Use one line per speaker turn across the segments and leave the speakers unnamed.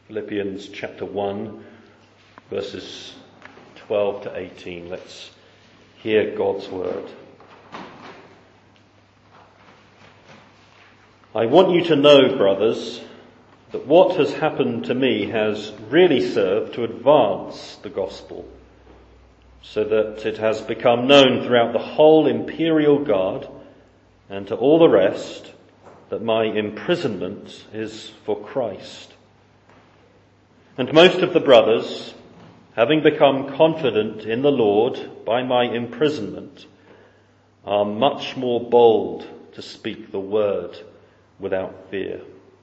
Philippians chapter 1, verses 12 to 18. Let's hear God's word. I want you to know, brothers, that what has happened to me has really served to advance the gospel, so that it has become known throughout the whole imperial guard and to all the rest that my imprisonment is for Christ. And most of the brothers, having become confident in the Lord by my imprisonment, are much more bold to speak the word without fear.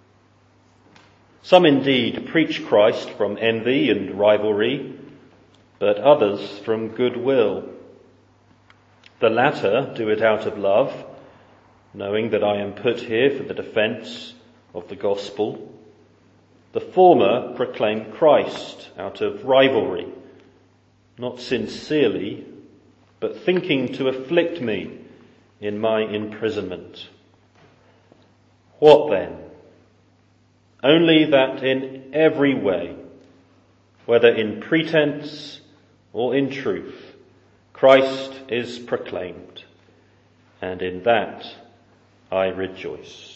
Some indeed preach Christ from envy and rivalry, but others from goodwill. The latter do it out of love, knowing that I am put here for the defense of the gospel. The former proclaim Christ out of rivalry, not sincerely, but thinking to afflict me in my imprisonment. What then? Only that in every way, whether in pretense or in truth, Christ is proclaimed, and in that I rejoice.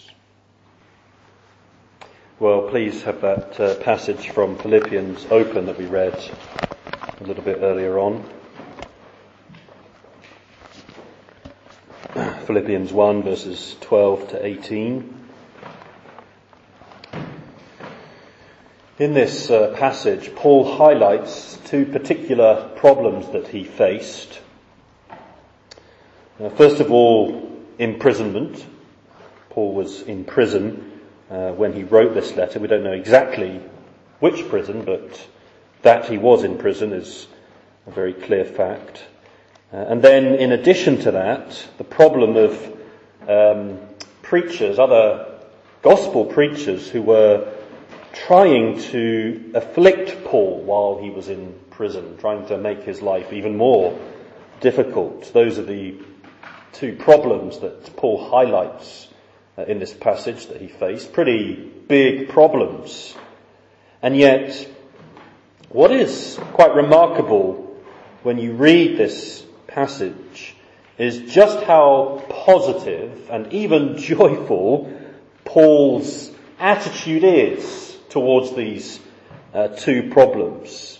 Well, please have that passage from Philippians open that we read a little bit earlier on. Philippians 1 verses 12 to 18. In this passage, Paul highlights two particular problems that he faced. First of all, imprisonment. Paul was in prison when he wrote this letter. We don't know exactly which prison, but that he was in prison is a very clear fact. And then in addition to that, the problem of preachers, other gospel preachers who were trying to afflict Paul while he was in prison, trying to make his life even more difficult. Those are the two problems that Paul highlights in this passage that he faced. Pretty big problems. And yet, what is quite remarkable when you read this passage is just how positive and even joyful Paul's attitude is towards these two problems.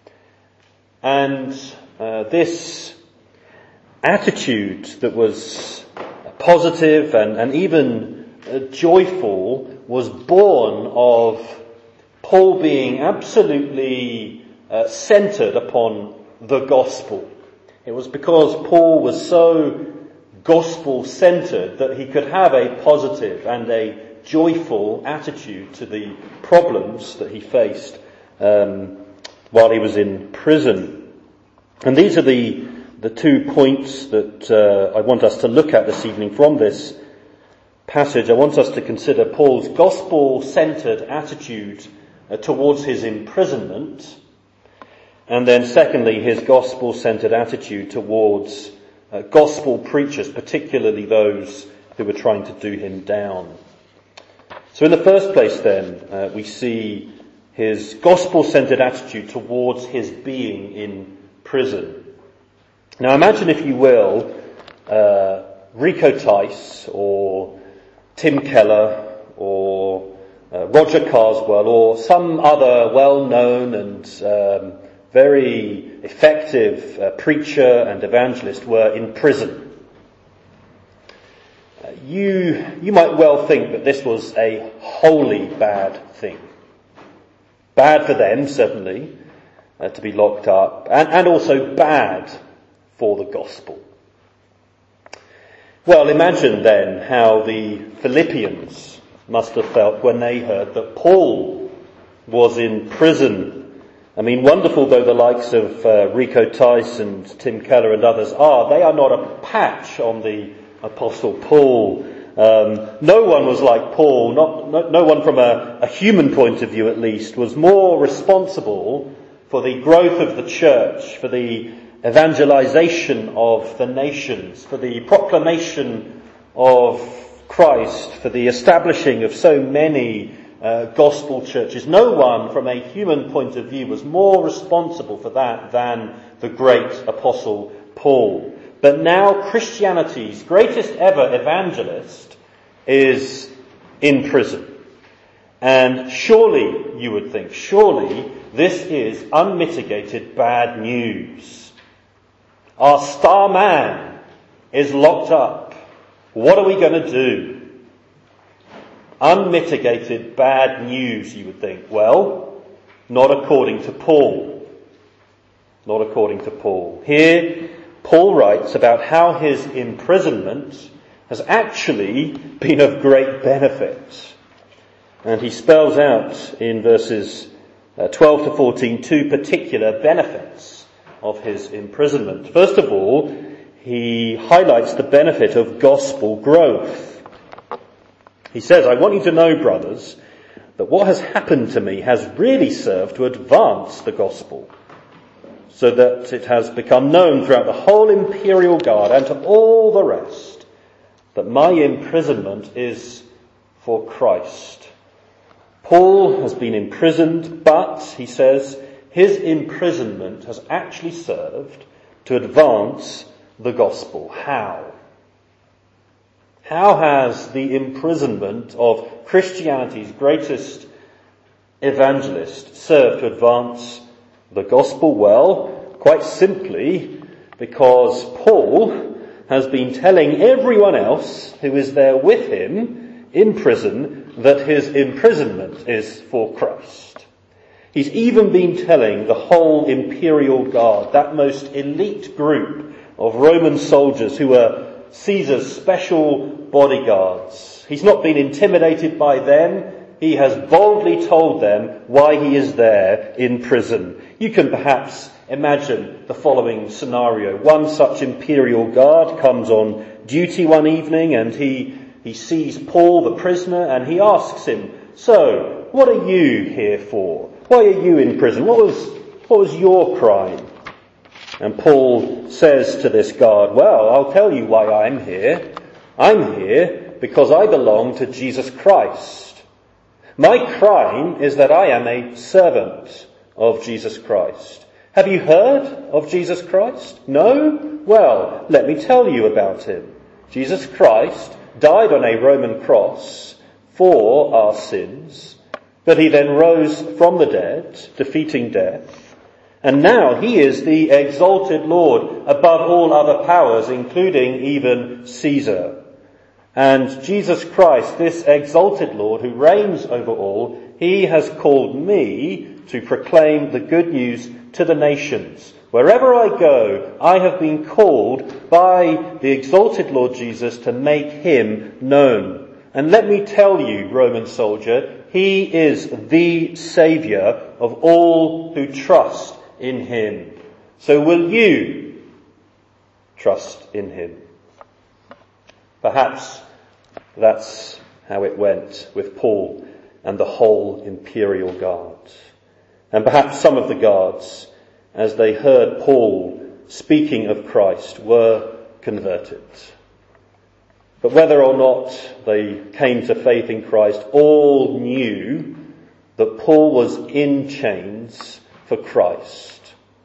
And this attitude that was positive and even joyful was born of Paul being absolutely centered upon the gospel. It was because Paul was so gospel-centered that he could have a positive and a joyful attitude to the problems that he faced while he was in prison. And these are the two points that I want us to look at this evening from this passage. I want us to consider Paul's gospel-centered attitude towards his imprisonment, and then secondly, his gospel-centered attitude towards gospel preachers, particularly those who were trying to do him down. So in the first place then, we see his gospel-centered attitude towards his being in prison. Now imagine, if you will, Rico Tice or Tim Keller or Roger Carswell or some other well-known and very effective preacher and evangelist were in prison. You might well think that this was a wholly bad thing. Bad for them, certainly, to be locked up, and also bad for the gospel. Well, imagine then how the Philippians must have felt when they heard that Paul was in prison. I mean, wonderful though the likes of Rico Tice and Tim Keller and others are, they are not a patch on the Apostle Paul. No one was like Paul, no one from a human point of view at least, was more responsible for the growth of the church, for the evangelization of the nations, for the proclamation of Christ, for the establishing of so many gospel churches. No one, from a human point of view, was more responsible for that than the great apostle Paul. But now Christianity's greatest ever evangelist is in prison. And surely, you would think, surely this is unmitigated bad news. Our star man is locked up. What are we going to do? Unmitigated bad news, you would think. Well, not according to Paul. Not according to Paul. Here, Paul writes about how his imprisonment has actually been of great benefit. And he spells out in verses 12 to 14 two particular benefits of his imprisonment. First of all, he highlights the benefit of gospel growth. He says, I want you to know, brothers, that what has happened to me has really served to advance the gospel, so that it has become known throughout the whole imperial guard and to all the rest that my imprisonment is for Christ. Paul has been imprisoned, but, he says, his imprisonment has actually served to advance the gospel. How? How has the imprisonment of Christianity's greatest evangelist served to advance the gospel? Well, quite simply, because Paul has been telling everyone else who is there with him in prison that his imprisonment is for Christ. He's even been telling the whole imperial guard, that most elite group of Roman soldiers who were Caesar's special bodyguards. He's not been intimidated by them. He has boldly told them why he is there in prison. You can perhaps imagine the following scenario. One such imperial guard comes on duty one evening and he sees Paul, the prisoner, and he asks him, so, what are you here for? Why are you in prison? What was your crime? And Paul says to this guard, well, I'll tell you why I'm here. I'm here because I belong to Jesus Christ. My crime is that I am a servant of Jesus Christ. Have you heard of Jesus Christ? No? Well, let me tell you about him. Jesus Christ died on a Roman cross for our sins, but he then rose from the dead, defeating death. And now he is the exalted Lord above all other powers, including even Caesar. And Jesus Christ, this exalted Lord who reigns over all, he has called me to proclaim the good news to the nations. Wherever I go, I have been called by the exalted Lord Jesus to make him known. And let me tell you, Roman soldier, he is the Saviour of all who trust in him. So will you trust in him? Perhaps that's how it went with Paul and the whole imperial guard. And perhaps some of the guards, as they heard Paul speaking of Christ, were converted. But whether or not they came to faith in Christ, all knew that Paul was in chains for Christ.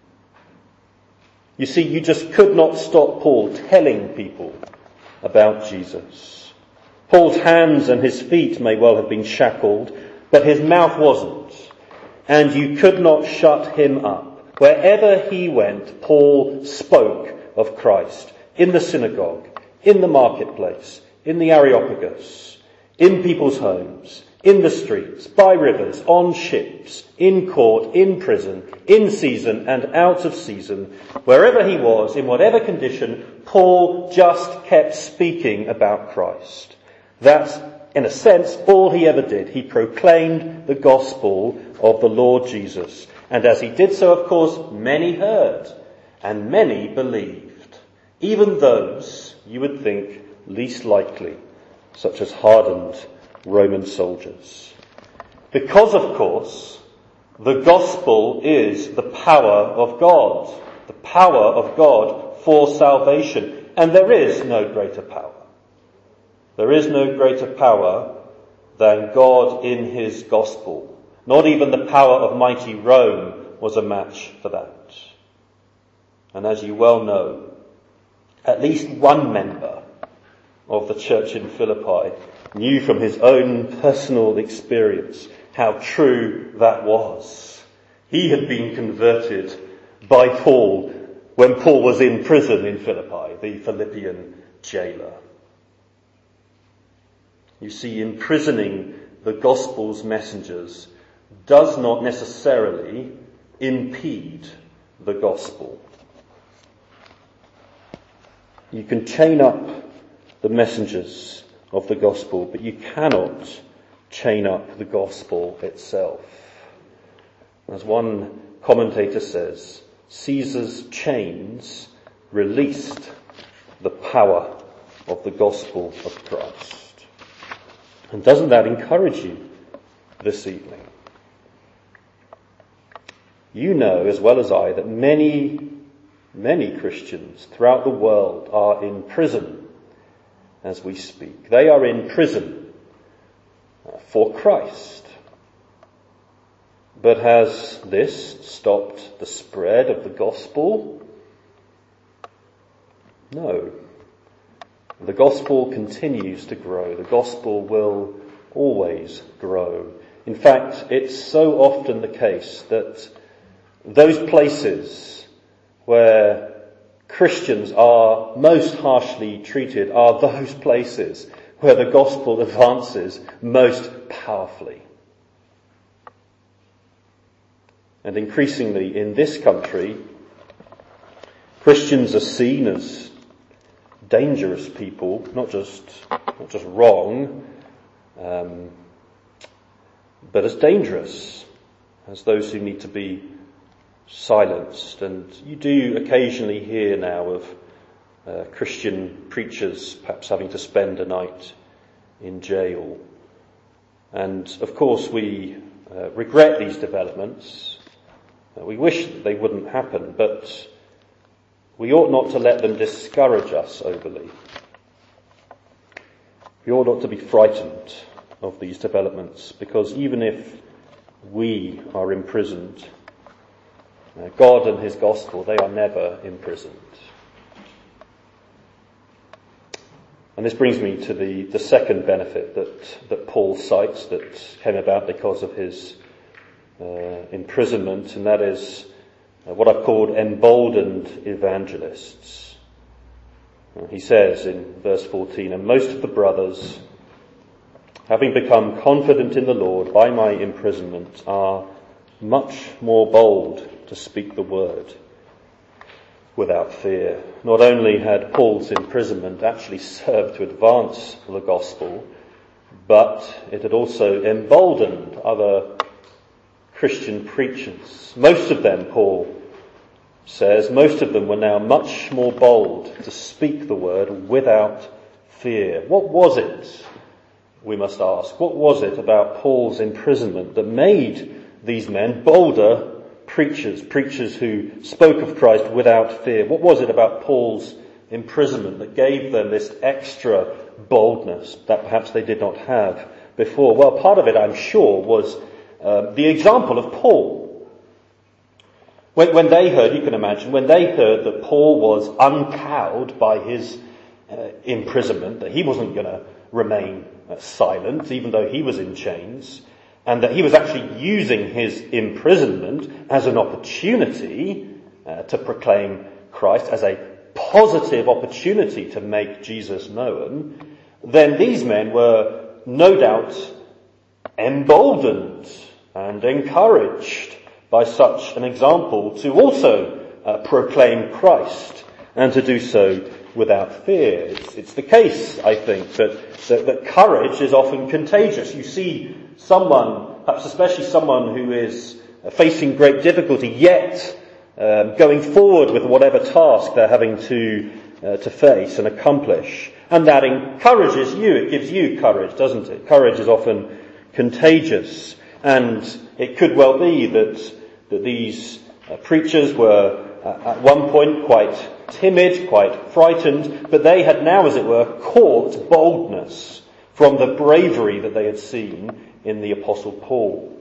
You see, you just could not stop Paul telling people about Jesus. Paul's hands and his feet may well have been shackled, but his mouth wasn't. And you could not shut him up. Wherever he went, Paul spoke of Christ. In the synagogue, in the marketplace, in the Areopagus, in people's homes, in the streets, by rivers, on ships, in court, in prison, in season and out of season. Wherever he was, in whatever condition, Paul just kept speaking about Christ. That's, in a sense, all he ever did. He proclaimed the gospel of the Lord Jesus. And as he did so, of course, many heard and many believed. Even those, you would think, least likely, such as hardened Roman soldiers. Because, of course, the gospel is the power of God. The power of God for salvation. And there is no greater power. There is no greater power than God in his gospel. Not even the power of mighty Rome was a match for that. And as you well know, at least one member of the church in Philippi knew from his own personal experience how true that was. He had been converted by Paul when Paul was in prison in Philippi, the Philippian jailer. You see, imprisoning the gospel's messengers does not necessarily impede the gospel. You can chain up the messengers of the gospel, but you cannot chain up the gospel itself. As one commentator says, Caesar's chains released the power of the gospel of Christ. And doesn't that encourage you this evening? You know as well as I that many Christians throughout the world are in prison as we speak. They are in prison for Christ. But has this stopped the spread of the gospel? No. The gospel continues to grow. The gospel will always grow. In fact, it's so often the case that those places where Christians are most harshly treated are those places where the gospel advances most powerfully. And increasingly in this country, Christians are seen as dangerous people, not just wrong, but as dangerous, as those who need to be silenced. And you do occasionally hear now of Christian preachers perhaps having to spend a night in jail. And of course we regret these developments. We wish that they wouldn't happen, but we ought not to let them discourage us overly. We ought not to be frightened of these developments, because even if we are imprisoned, God and his gospel, they are never imprisoned. And this brings me to the second benefit that Paul cites that came about because of his imprisonment, and that is what I've called emboldened evangelists. He says in verse 14, "And most of the brothers, having become confident in the Lord by my imprisonment, are much more bold to speak the word without fear." Not only had Paul's imprisonment actually served to advance the gospel, but it had also emboldened other Christian preachers. Most of them, Paul says, most of them were now much more bold to speak the word without fear. What was it, we must ask, what was it about Paul's imprisonment that made these men bolder preachers who spoke of Christ without fear? What was it about Paul's imprisonment that gave them this extra boldness that perhaps they did not have before? Well, part of it, I'm sure, was the example of Paul. When they heard, you can imagine, when they heard that Paul was uncowed by his imprisonment, that he wasn't going to remain silent, even though he was in chains, and that he was actually using his imprisonment as an opportunity to proclaim Christ, as a positive opportunity to make Jesus known, then these men were no doubt emboldened and encouraged by such an example to also proclaim Christ, and to do so without fear. It's the case, I think, that courage is often contagious. You see someone, perhaps especially someone who is facing great difficulty, yet going forward with whatever task they're having to face and accomplish. And that encourages you. It gives you courage, doesn't it? Courage is often contagious. And it could well be that these preachers were at one point quite timid, quite frightened, but they had now, as it were, caught boldness from the bravery that they had seen in the Apostle Paul.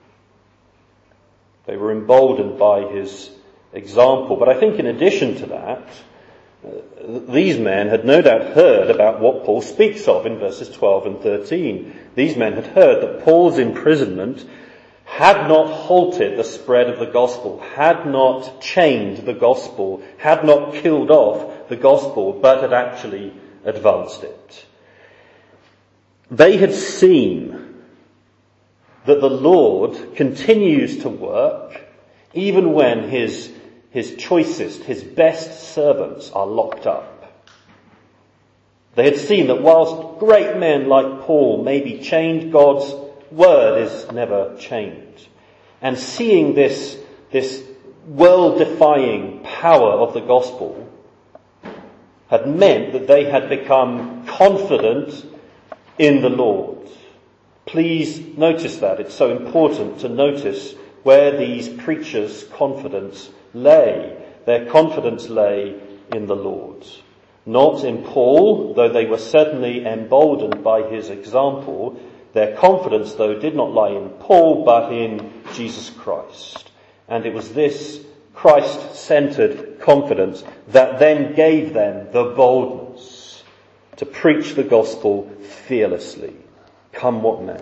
They were emboldened by his example. But I think in addition to that, these men had no doubt heard about what Paul speaks of in verses 12 and 13. These men had heard that Paul's imprisonment had not halted the spread of the gospel, had not chained the gospel, had not killed off the gospel, but had actually advanced it. They had seen that the Lord continues to work even when his choicest, his best servants are locked up. They had seen that whilst great men like Paul may be chained, God's word is never chained. And seeing this world-defying power of the gospel had meant that they had become confident in the Lord. Please notice that. It's so important to notice where these preachers' confidence lay. Their confidence lay in the Lord. Not in Paul, though they were certainly emboldened by his example. Their confidence, though, did not lie in Paul, but in Jesus Christ. And it was this Christ-centered confidence that then gave them the boldness to preach the gospel fearlessly, come what may.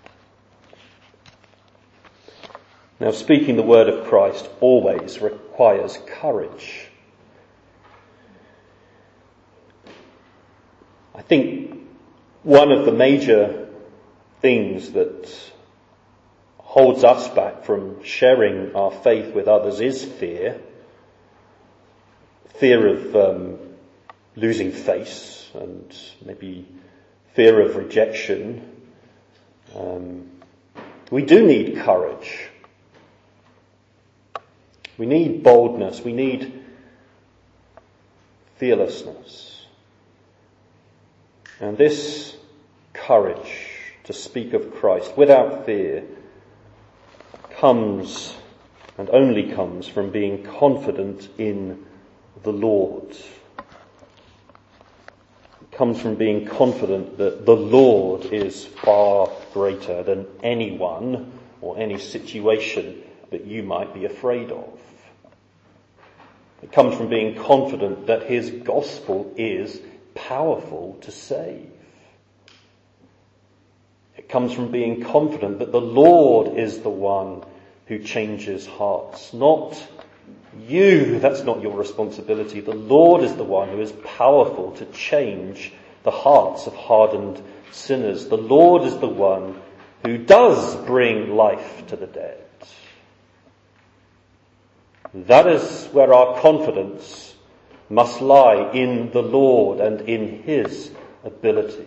Now, speaking the word of Christ always requires courage. I think one of the major things that holds us back from sharing our faith with others is fear. Fear of losing face and maybe fear of rejection. We do need courage. We need boldness. We need fearlessness. And this courage to speak of Christ without fear comes and only comes from being confident in the Lord. It comes from being confident that the Lord is far greater than anyone or any situation that you might be afraid of. It comes from being confident that his gospel is powerful to save. It comes from being confident that the Lord is the one who changes hearts, not you. That's not your responsibility. The Lord is the one who is powerful to change the hearts of hardened sinners. The Lord is the one who does bring life to the dead. That is where our confidence must lie, in the Lord and in his ability.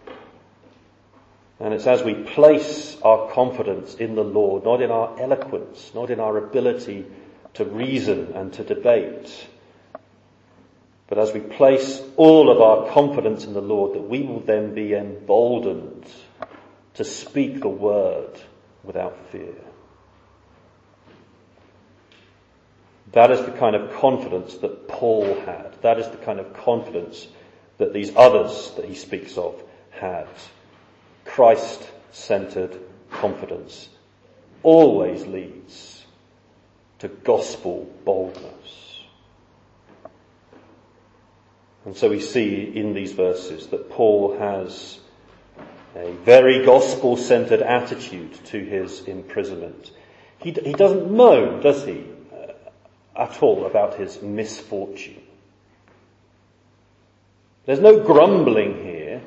And it's as we place our confidence in the Lord, not in our eloquence, not in our ability to reason and to debate, but as we place all of our confidence in the Lord, that we will then be emboldened to speak the word without fear. That is the kind of confidence that Paul had. That is the kind of confidence that these others that he speaks of had. Christ-centered confidence always leads to gospel boldness. And so we see in these verses that Paul has a very gospel-centered attitude to his imprisonment. He doesn't moan, does he, at all about his misfortune. There's no grumbling here.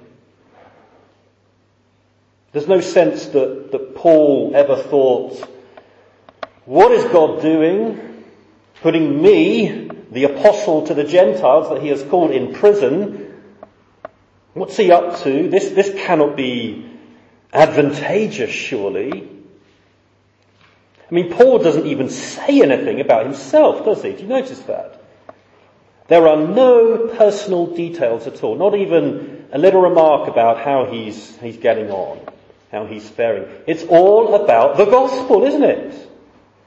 There's no sense that Paul ever thought, what is God doing? Putting me, the apostle to the Gentiles that he has called, in prison. What's he up to? This cannot be advantageous, surely. I mean, Paul doesn't even say anything about himself, does he? Do you notice that? There are no personal details at all, not even a little remark about how he's getting on, how he's faring. It's all about the gospel, isn't it?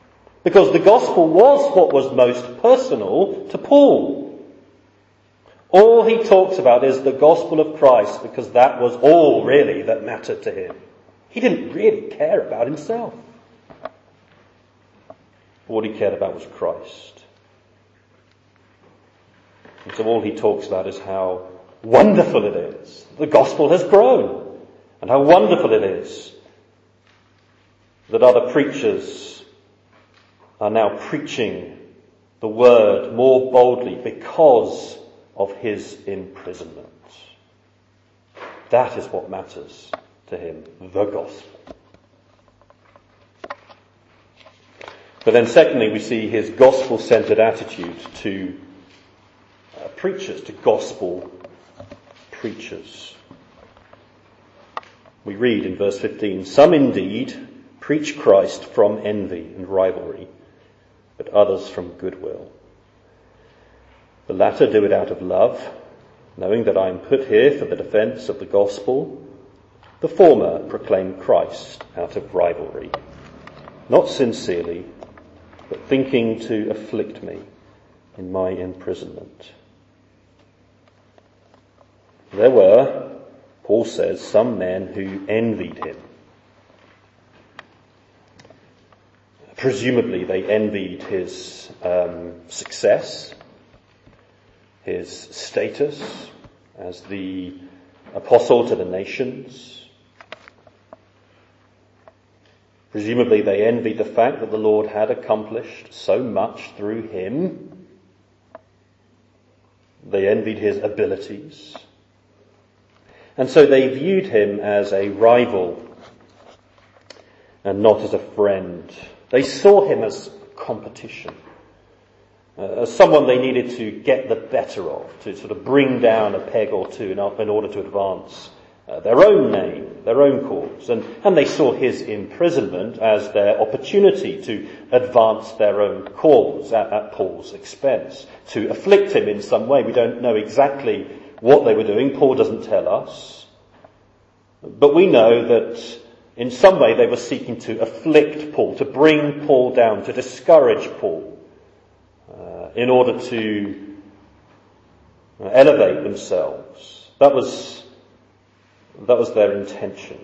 Because the gospel was what was most personal to Paul. All he talks about is the gospel of Christ, because that was all really that mattered to him. He didn't really care about himself. All he cared about was Christ. And so all he talks about is how wonderful it is the gospel has grown, and how wonderful it is that other preachers are now preaching the word more boldly because of his imprisonment. That is what matters to him, the gospel. But then secondly, we see his gospel-centered attitude to preachers, to gospel preachers. We read in verse 15, "Some indeed preach Christ from envy and rivalry, but others from goodwill. The latter do it out of love, knowing that I am put here for the defence of the gospel. The former proclaim Christ out of rivalry, not sincerely, but thinking to afflict me in my imprisonment." There were, Paul says, some men who envied him. Presumably they envied his success, his status as the apostle to the nations. Presumably they envied the fact that the Lord had accomplished so much through him. They envied his abilities. And so they viewed him as a rival and not as a friend. They saw him as competition, as someone they needed to get the better of, to sort of bring down a peg or two in order to advance their own name, their own cause. And they saw his imprisonment as their opportunity to advance their own cause at Paul's expense, to afflict him in some way. We don't know exactly what they were doing. Paul doesn't tell us. But we know that in some way they were seeking to afflict Paul, to bring Paul down, to discourage Paul, in order to elevate themselves. That was their intention.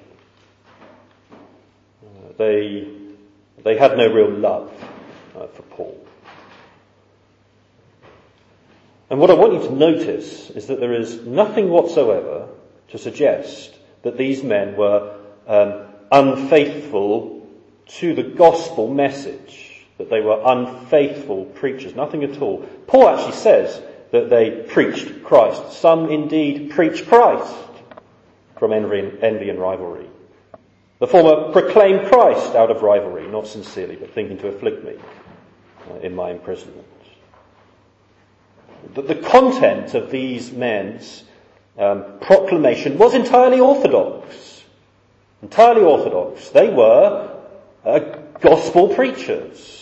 They had no real love for Paul. And what I want you to notice is that there is nothing whatsoever to suggest that these men were unfaithful to the gospel message, that they were unfaithful preachers. Nothing at all. Paul actually says that they preached Christ. Some indeed preach Christ from envy and rivalry. The former proclaim Christ out of rivalry, not sincerely, but thinking to afflict me in my imprisonment. The content of these men's proclamation was entirely orthodox. Entirely orthodox. They were gospel preachers.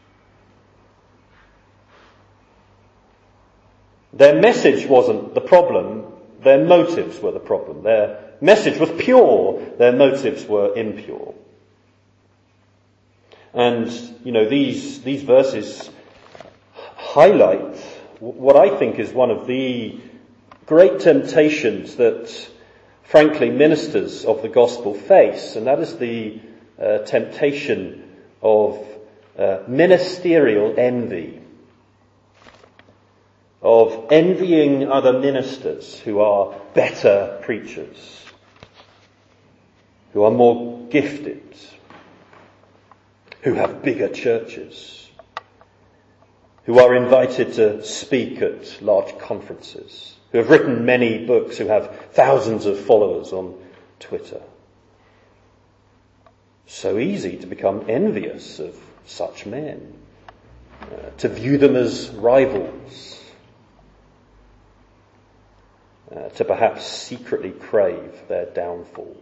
Their message wasn't the problem. Their motives were the problem. Their message was pure. Their motives were impure. And, these verses highlight what I think is one of the great temptations that, frankly, ministers of the gospel face, and that is the temptation of ministerial envy, of envying other ministers who are better preachers, who are more gifted, who have bigger churches, who are invited to speak at large conferences, who have written many books, who have thousands of followers on Twitter. So easy to become envious of such men, to view them as rivals, to perhaps secretly crave their downfall.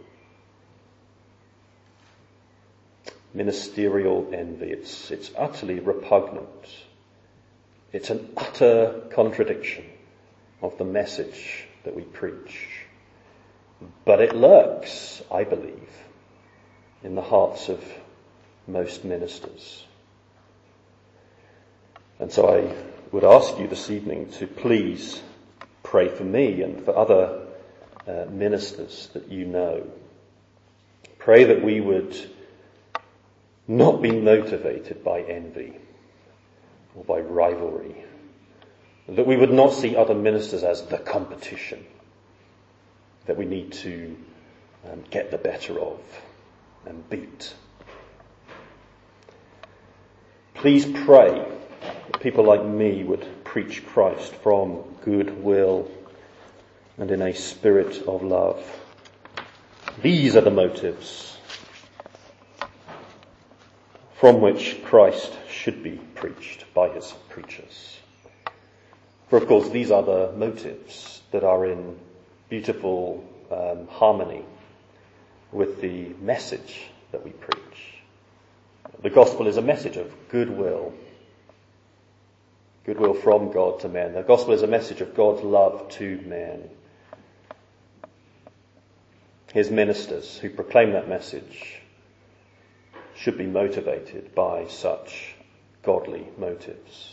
Ministerial envy, it's utterly repugnant. It's an utter contradiction of the message that we preach. But it lurks, I believe, in the hearts of most ministers. And so I would ask you this evening to please Pray for me and for other ministers that you know. Pray that we would not be motivated by envy or by rivalry, that we would not see other ministers as the competition that we need to get the better of and beat. Please pray that people like me would preach Christ from goodwill and in a spirit of love. These are the motives from which Christ should be preached by his preachers. For of course these are the motives that are in beautiful harmony with the message that we preach. The gospel is a message of goodwill. Goodwill from God to men. The gospel is a message of God's love to men. His ministers who proclaim that message should be motivated by such godly motives.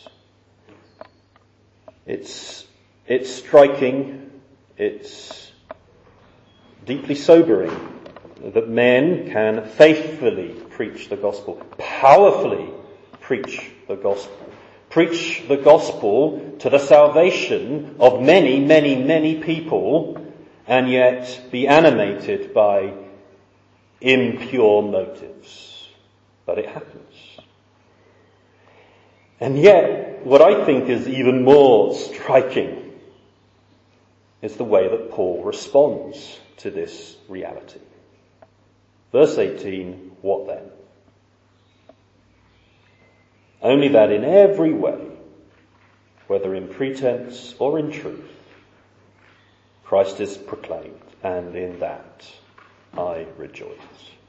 It's striking, it's deeply sobering that men can faithfully preach the gospel, powerfully preach the gospel to the salvation of many, many, many people, and yet be animated by impure motives. But it happens. And yet, what I think is even more striking is the way that Paul responds to this reality. Verse 18, what then? Only that in every way, whether in pretense or in truth, Christ is proclaimed, and in that I rejoice.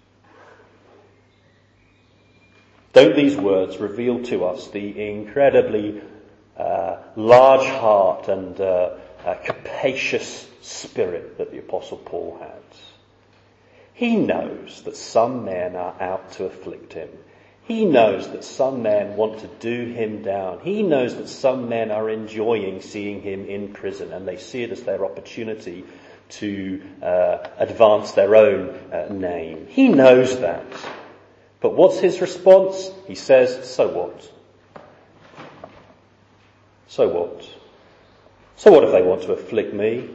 Don't these words reveal to us the incredibly large heart and capacious spirit that the Apostle Paul had? He knows that some men are out to afflict him. He knows that some men want to do him down. He knows that some men are enjoying seeing him in prison, and they see it as their opportunity to advance their own name. He knows that. But what's his response? He says, so what? So what? So what if they want to afflict me?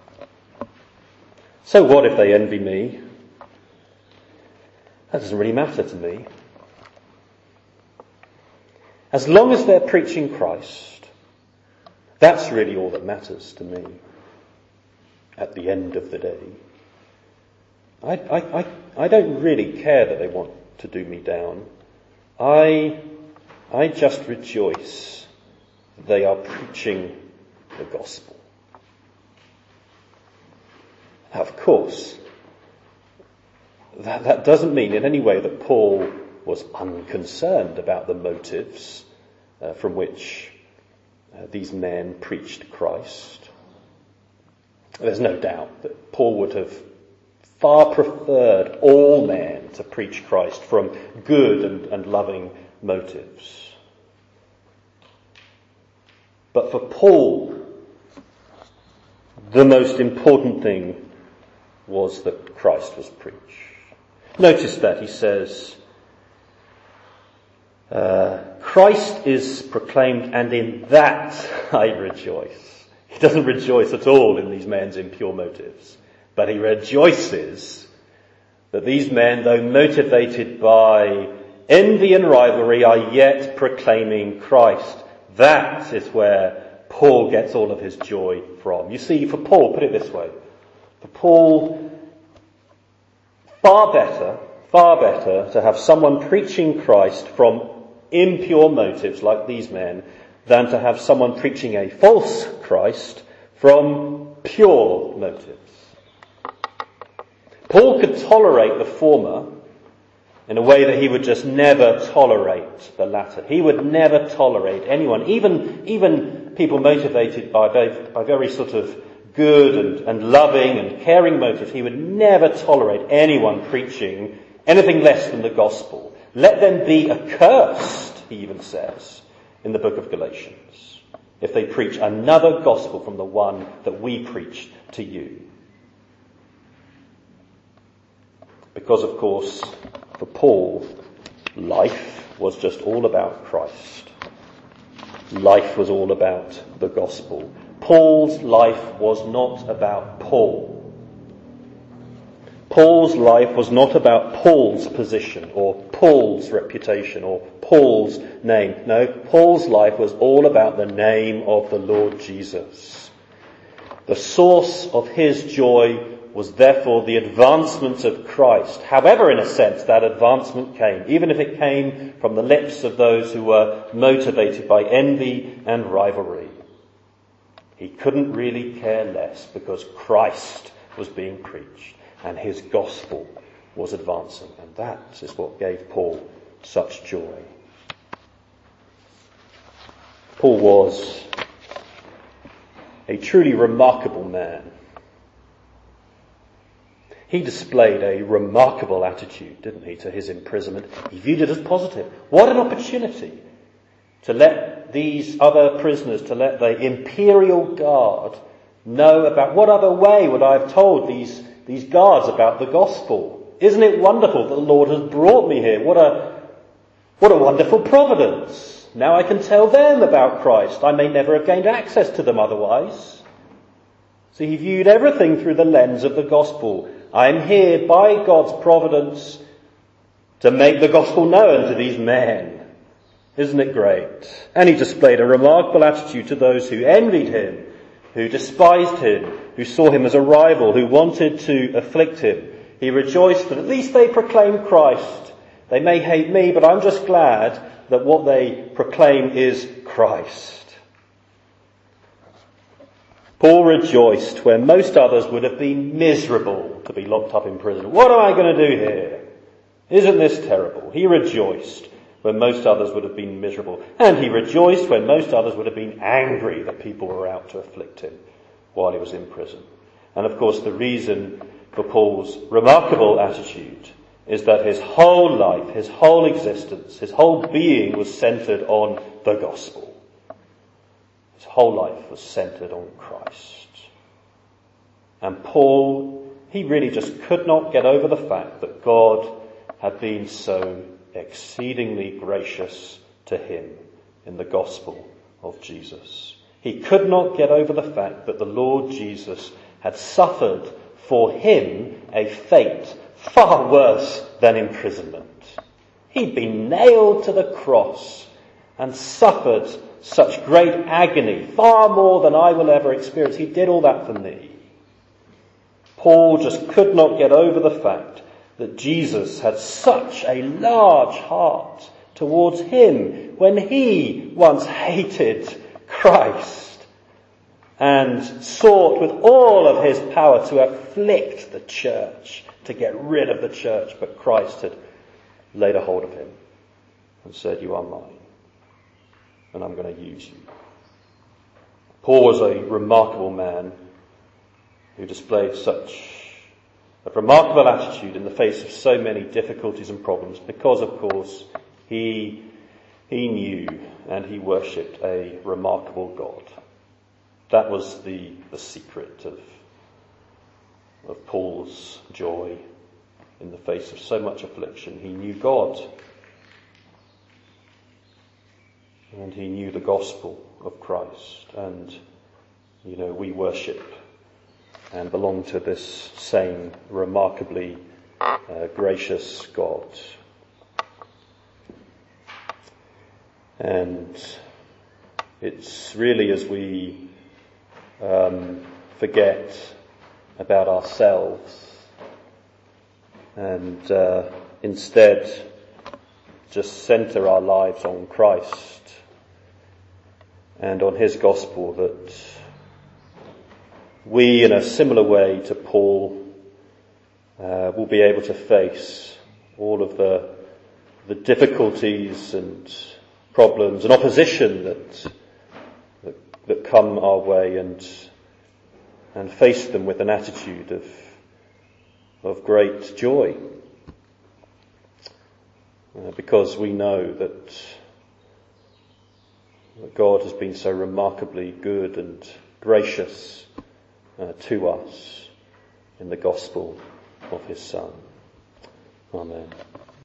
So what if they envy me? That doesn't really matter to me. As long as they're preaching Christ, that's really all that matters to me at the end of the day. I don't really care that they want to do me down. I just rejoice that they are preaching the gospel. Now, of course, that doesn't mean in any way that Paul was unconcerned about the motives from which these men preached Christ. There's no doubt that Paul would have far preferred all men to preach Christ from good and loving motives. But for Paul, the most important thing was that Christ was preached. Notice that he says, Christ is proclaimed, and in that I rejoice. He doesn't rejoice at all in these men's impure motives, but he rejoices that these men, though motivated by envy and rivalry, are yet proclaiming Christ. That is where Paul gets all of his joy from. You see, for Paul, put it this way, for Paul, far better to have someone preaching Christ from impure motives like these men than to have someone preaching a false Christ from pure motives. Paul could tolerate the former in a way that he would just never tolerate the latter. He would never tolerate anyone, even people motivated by very sort of good and loving and caring motives. He would never tolerate anyone preaching anything less than the gospel. Let them be accursed, he even says in the book of Galatians. if they preach another gospel from the one that we preached to you. Because, of course, for Paul, life was just all about Christ. Life was all about the gospel. Paul's life was not about Paul. Paul's life was not about Paul's position or Paul's reputation or Paul's name. No, Paul's life was all about the name of the Lord Jesus. The source of his joy was therefore the advancement of Christ. However, in a sense, that advancement came, even if it came from the lips of those who were motivated by envy and rivalry. He couldn't really care less because Christ was being preached and his gospel was advancing. And that is what gave Paul such joy. Paul was a truly remarkable man. He displayed a remarkable attitude, didn't he, to his imprisonment. He viewed it as positive. What an opportunity to let these other prisoners, to let the imperial guard know about what other way would I have told these guards about the gospel. Isn't it wonderful that the Lord has brought me here? What a wonderful providence. Now I can tell them about Christ. I may never have gained access to them otherwise. So he viewed everything through the lens of the gospel. I'm here by God's providence to make the gospel known to these men. Isn't it great? And he displayed a remarkable attitude to those who envied him, who despised him, who saw him as a rival, who wanted to afflict him. He rejoiced that at least they proclaim Christ. They may hate me, but I'm just glad that what they proclaim is Christ. Paul rejoiced where most others would have been miserable to be locked up in prison. What am I going to do here? Isn't this terrible? He rejoiced when most others would have been miserable. And he rejoiced when most others would have been angry that people were out to afflict him while he was in prison. And of course the reason for Paul's remarkable attitude is that his whole life, his whole existence, his whole being was centered on the gospel. His whole life was centered on Christ. And Paul, he really just could not get over the fact that God had been so exceedingly gracious to him in the gospel of Jesus. He could not get over the fact that the Lord Jesus had suffered for him a fate far worse than imprisonment. He'd been nailed to the cross and suffered such great agony, far more than I will ever experience. He did all that for me. Paul just could not get over the fact that Jesus had such a large heart towards him when he once hated Christ and sought with all of his power to afflict the church, to get rid of the church, but Christ had laid a hold of him and said, "You are mine, and I'm going to use you." Paul was a remarkable man who displayed such a remarkable attitude in the face of so many difficulties and problems because, of course, he knew and he worshipped a remarkable God. That was the secret of Paul's joy in the face of so much affliction. He knew God. And he knew the gospel of Christ. And, we worship and belong to this same remarkably gracious God. And it's really as we forget about ourselves and instead just center our lives on Christ and on his gospel that we, in a similar way to Paul, will be able to face all of the difficulties and problems and opposition that come our way and face them with an attitude of great joy. Because we know that that God has been so remarkably good and gracious to us in the gospel of his Son. Amen.